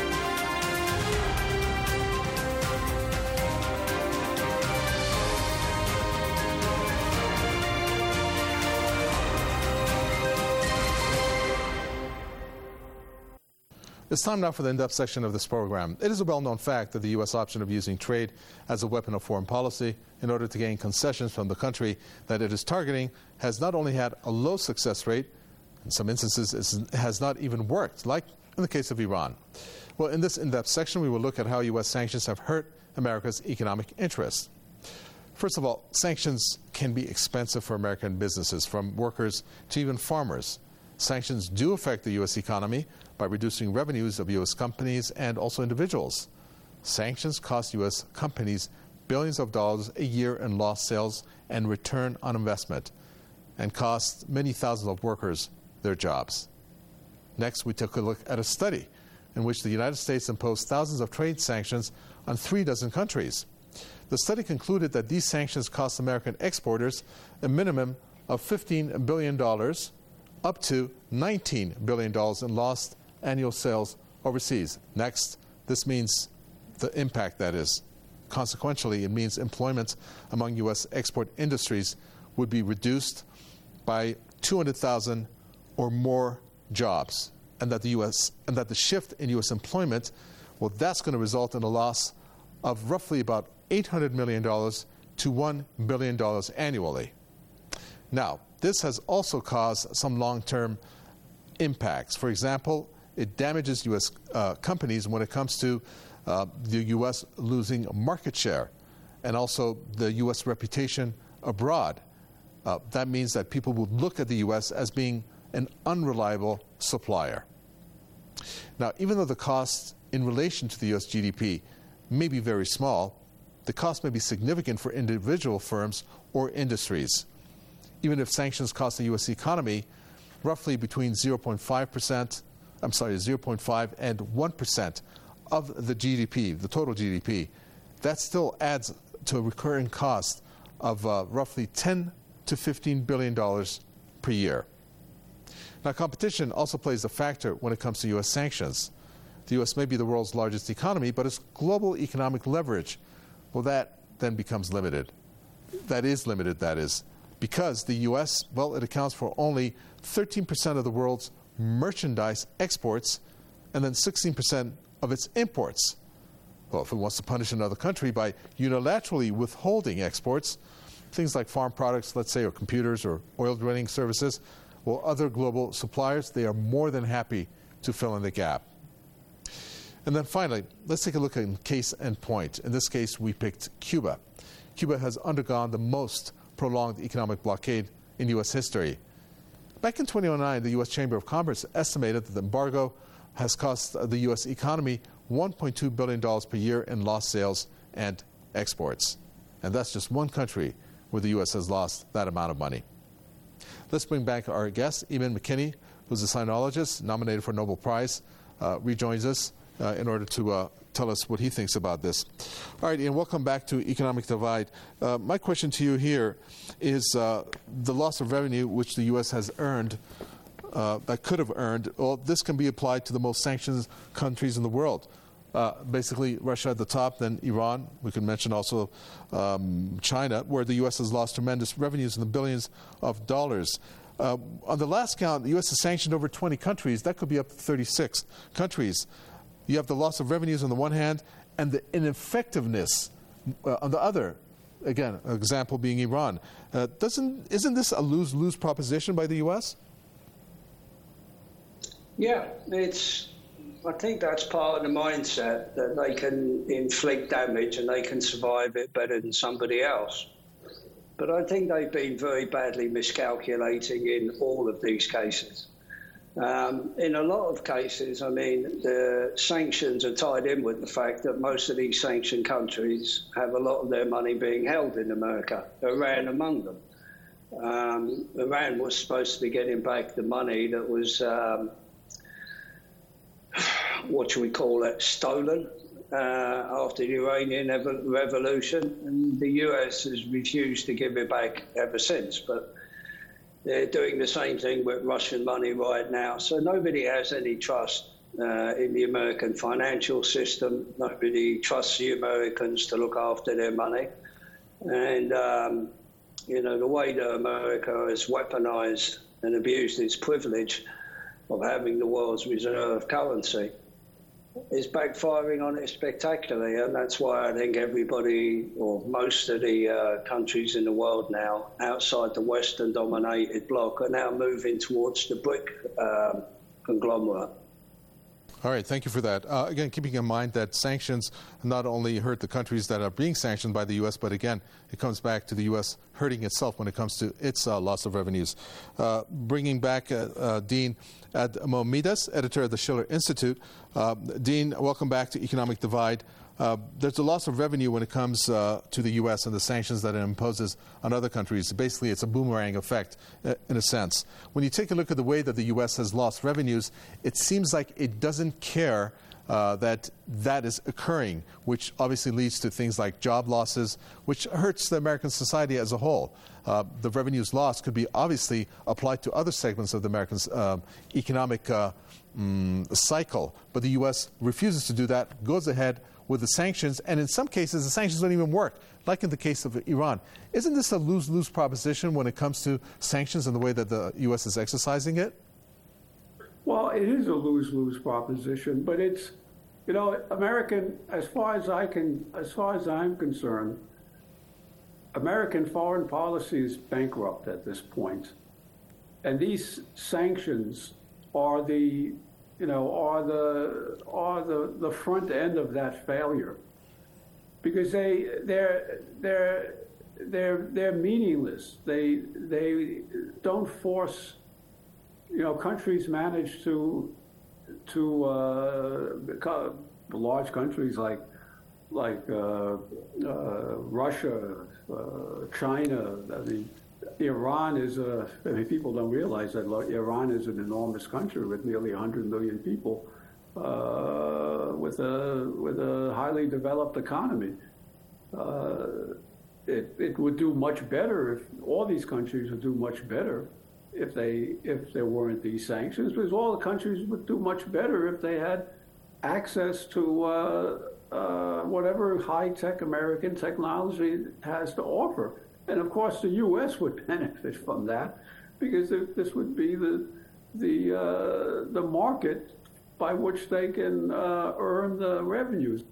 It's time now for the in-depth section of this program. It is a well-known fact that the U S option of using trade as a weapon of foreign policy in order to gain concessions from the country that it is targeting has not only had a low success rate, in some instances it has not even worked, like in the case of Iran. Well, in this in-depth section, we will look at how U S sanctions have hurt America's economic interests. First of all, sanctions can be expensive for American businesses, from workers to even farmers. Sanctions do affect the U S economy by reducing revenues of U S companies and also individuals. Sanctions cost U S companies billions of dollars a year in lost sales and return on investment, and cost many thousands of workers their jobs. Next, we took a look at a study in which the United States imposed thousands of trade sanctions on three dozen countries. The study concluded that these sanctions cost American exporters a minimum of fifteen billion dollars, up to nineteen billion dollars in lost annual sales overseas. Next, this means the impact that is. Consequentially, it means employment among U S export industries would be reduced by two hundred thousand or more jobs, and that the U S and that the shift in U S employment, well, that's going to result in a loss of roughly about eight hundred million dollars to one billion dollars annually. Now, this has also caused some long-term impacts. For example, it damages U S uh, companies when it comes to uh, the U S losing market share, and also the U S reputation abroad. Uh, that means that people would look at the U S as being an unreliable supplier. Now, even though the cost in relation to the U S G D P may be very small, the cost may be significant for individual firms or industries. Even if sanctions cost the U S economy roughly between zero point five percent, I'm sorry, zero point five and one percent of the G D P, the total G D P, that still adds to a recurring cost of uh, roughly ten to fifteen billion dollars per year. Now, competition also plays a factor when it comes to U S sanctions. The U S may be the world's largest economy, but its global economic leverage, well, that then becomes limited. That is limited, that is, because the U S, well, it accounts for only thirteen percent of the world's merchandise exports and then sixteen percent of its imports. Well, if it wants to punish another country by unilaterally withholding exports, things like farm products, let's say, or computers or oil drilling services, well, other global suppliers, they are more than happy to fill in the gap. And then finally, let's take a look at case in point. In this case, we picked Cuba. Cuba has undergone the most prolonged economic blockade in U S history. Back in twenty oh nine, the U S Chamber of Commerce estimated that the embargo has cost the U S economy one point two billion dollars per year in lost sales and exports. And that's just one country where the U S has lost that amount of money. Let's bring back our guest, Eamon McKinney, who's a sinologist nominated for a Nobel Prize, uh, rejoins us uh, in order to uh, tell tell us what he thinks about this. All right, Ian, welcome back to Economic Divide. Uh, my question to you here is uh, the loss of revenue which the U S has earned, uh, that could have earned, well, this can be applied to the most sanctioned countries in the world. Uh, basically, Russia at the top, then Iran. We could mention also um, China, where the U S has lost tremendous revenues in the billions of dollars. Uh, on the last count, the U S has sanctioned over twenty countries. That could be up to thirty-six countries. You have the loss of revenues on the one hand and the ineffectiveness uh, on the other. Again, an example being Iran. Uh, doesn't isn't this a lose-lose proposition by the U S? Yeah, it's. I think that's part of the mindset, that they can inflict damage and they can survive it better than somebody else. But I think they've been very badly miscalculating in all of these cases. Um, in a lot of cases, I mean, the sanctions are tied in with the fact that most of these sanctioned countries have a lot of their money being held in America, Iran among them. Um, Iran was supposed to be getting back the money that was... Um, what should we call it, stolen uh, after the Iranian revolution, and the U S has refused to give it back ever since. But they're doing the same thing with Russian money right now. So nobody has any trust uh, in the American financial system. Nobody trusts the Americans to look after their money. And, um, you know, the way that America has weaponized and abused its privilege of having the world's reserve currency is backfiring on it spectacularly, and that's why I think everybody, or most of the uh, countries in the world now outside the Western-dominated bloc, are now moving towards the BRIC um, conglomerate. All right, thank you for that. Uh, again, keeping in mind that sanctions not only hurt the countries that are being sanctioned by the U S, but again, it comes back to the U S hurting itself when it comes to its uh, loss of revenues. Uh, bringing back uh, uh, Dean Admomidas, editor of the Schiller Institute. Uh, Dean, welcome back to Economic Divide. Uh, there's a loss of revenue when it comes uh, to the U S and the sanctions that it imposes on other countries. Basically, it's a boomerang effect uh, in a sense. When you take a look at the way that the U S has lost revenues, it seems like it doesn't care uh, that that is occurring, which obviously leads to things like job losses, which hurts the American society as a whole. Uh, the revenues lost could be obviously applied to other segments of the American uh, economic uh, um, cycle, but the U S refuses to do that, goes ahead with the sanctions, and in some cases the sanctions don't even work, like in the case of Iran. Isn't this a lose-lose proposition when it comes to sanctions and the way that the U S is exercising it? Well, it is a lose-lose proposition, but it's, you know, American, as far as I can, as far as I'm concerned, American foreign policy is bankrupt at this point. And these sanctions are the you know, are the are the, the front end of that failure, because they they're they're they're they're meaningless. They they don't force, you know, countries manage to to uh, large countries like like uh, uh, Russia, uh, China. I mean, Iran is a, I mean, people don't realize that Iran is an enormous country with nearly one hundred million people, uh, with a with a highly developed economy. Uh, it it would do much better if all these countries would do much better if they if there weren't these sanctions, because all the countries would do much better if they had access to uh, uh, whatever high-tech American technology has to offer. And of course, the U S would benefit from that, because this would be the the uh, the market by which they can uh, earn the revenues.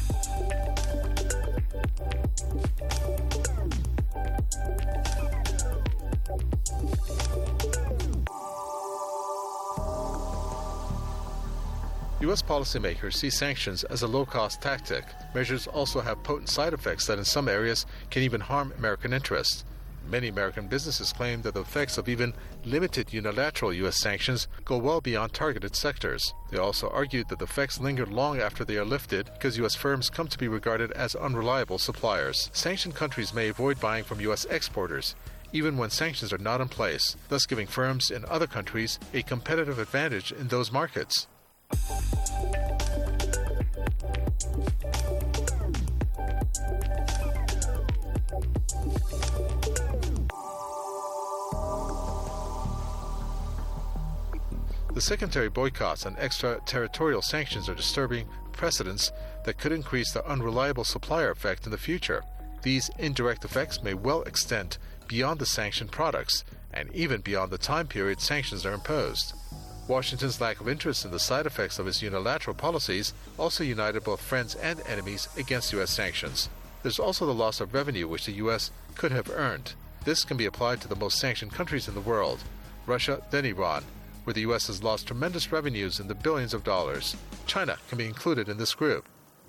U S policymakers see sanctions as a low-cost tactic. Measures also have potent side effects that in some areas can even harm American interests. Many American businesses claim that the effects of even limited unilateral U S sanctions go well beyond targeted sectors. They also argued that the effects linger long after they are lifted because U S firms come to be regarded as unreliable suppliers. Sanctioned countries may avoid buying from U S exporters, even when sanctions are not in place, thus giving firms in other countries a competitive advantage in those markets. The secondary boycotts and extraterritorial sanctions are disturbing precedents that could increase the unreliable supplier effect in the future. These indirect effects may well extend beyond the sanctioned products and even beyond the time period sanctions are imposed. Washington's lack of interest in the side effects of its unilateral policies also united both friends and enemies against U S sanctions. There's also the loss of revenue which the U S could have earned. This can be applied to the most sanctioned countries in the world, Russia, then Iran, where the U S has lost tremendous revenues in the billions of dollars. China can be included in this group.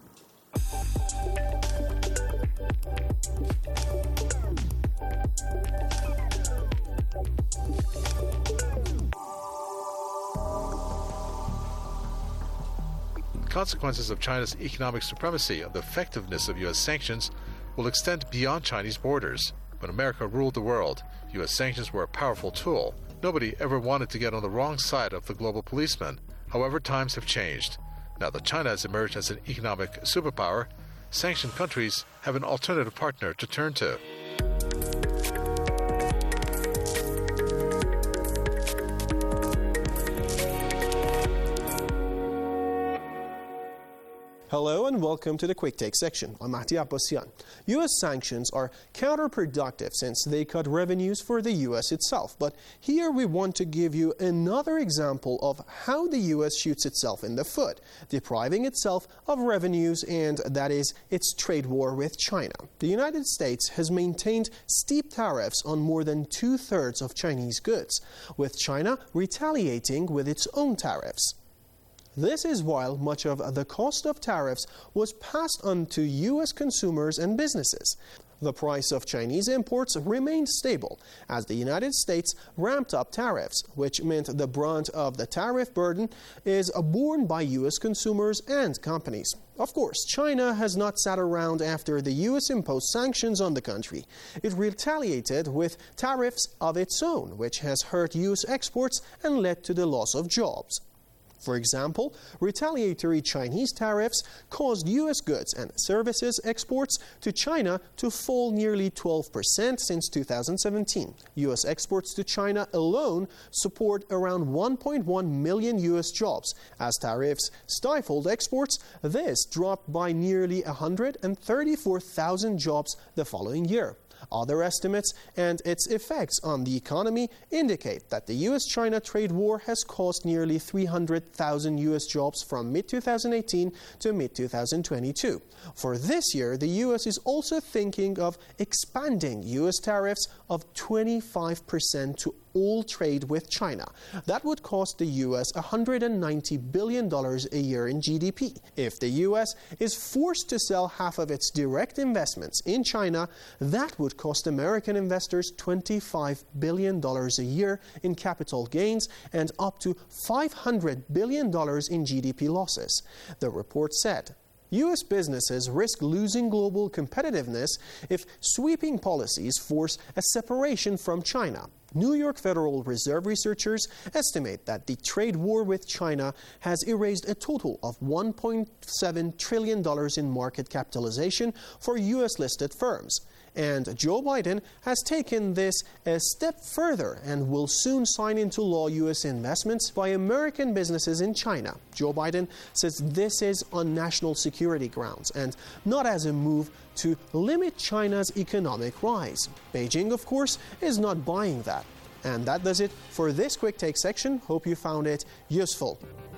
Consequences of China's economic supremacy and the effectiveness of U S sanctions will extend beyond Chinese borders. When America ruled the world, U S sanctions were a powerful tool. Nobody ever wanted to get on the wrong side of the global policeman. However, times have changed. Now that China has emerged as an economic superpower, sanctioned countries have an alternative partner to turn to. Hello and welcome to the Quick Take section. I'm Mahdi Abbasian. U S sanctions are counterproductive since they cut revenues for the U S itself. But here we want to give you another example of how the U S shoots itself in the foot, depriving itself of revenues, and that is its trade war with China. The United States has maintained steep tariffs on more than two-thirds of Chinese goods, with China retaliating with its own tariffs. This is while much of the cost of tariffs was passed on to U S consumers and businesses. The price of Chinese imports remained stable as the United States ramped up tariffs, which meant the brunt of the tariff burden is borne by U S consumers and companies. Of course, China has not sat around after the U S imposed sanctions on the country. It retaliated with tariffs of its own, which has hurt U S exports and led to the loss of jobs. For example, retaliatory Chinese tariffs caused U S goods and services exports to China to fall nearly twelve percent since two thousand seventeen. U S exports to China alone support around one point one million U S jobs. As tariffs stifled exports, this dropped by nearly one hundred thirty-four thousand jobs the following year. Other estimates and its effects on the economy indicate that the U S China trade war has cost nearly three hundred thousand U S jobs from mid twenty eighteen to mid twenty twenty-two. For this year, the U S is also thinking of expanding U S tariffs of twenty-five percent to all trade with China. That would cost the U S one hundred ninety billion dollars a year in G D P. If the U S is forced to sell half of its direct investments in China, that would cost American investors twenty-five billion dollars a year in capital gains and up to five hundred billion dollars in G D P losses. The report said, U S businesses risk losing global competitiveness if sweeping policies force a separation from China. New York Federal Reserve researchers estimate that the trade war with China has erased a total of one point seven trillion dollars in market capitalization for U S-listed firms. And Joe Biden has taken this a step further and will soon sign into law U S investments by American businesses in China. Joe Biden says this is on national security grounds and not as a move to limit China's economic rise. Beijing, of course, is not buying that. And that does it for this Quick Take section. Hope you found it useful.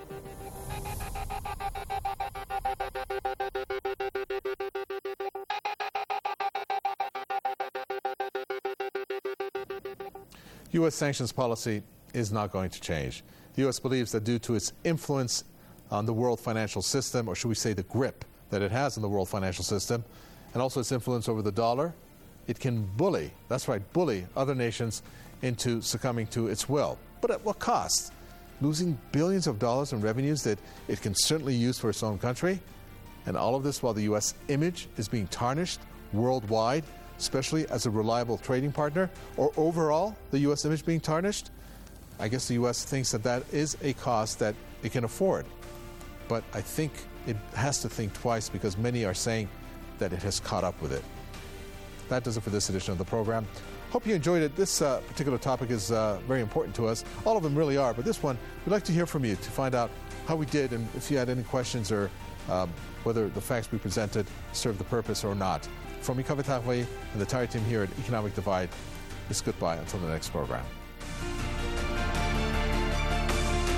U S sanctions policy is not going to change. The U S believes that due to its influence on the world financial system, or should we say the grip that it has in the world financial system, and also its influence over the dollar, it can bully, that's right, bully other nations into succumbing to its will. But at what cost? Losing billions of dollars in revenues that it can certainly use for its own country? And all of this while the U S image is being tarnished worldwide, especially as a reliable trading partner, or overall the U S image being tarnished? I guess the U S thinks that that is a cost that it can afford. But I think it has to think twice because many are saying that it has caught up with it. That does it for this edition of the program. Hope you enjoyed it. This uh, particular topic is uh, very important to us. All of them really are, but this one, we'd like to hear from you to find out how we did and if you had any questions or um, whether the facts we presented served the purpose or not. From me, Kavit Tahway, and the entire team here at Economic Divide, it's goodbye until the next program.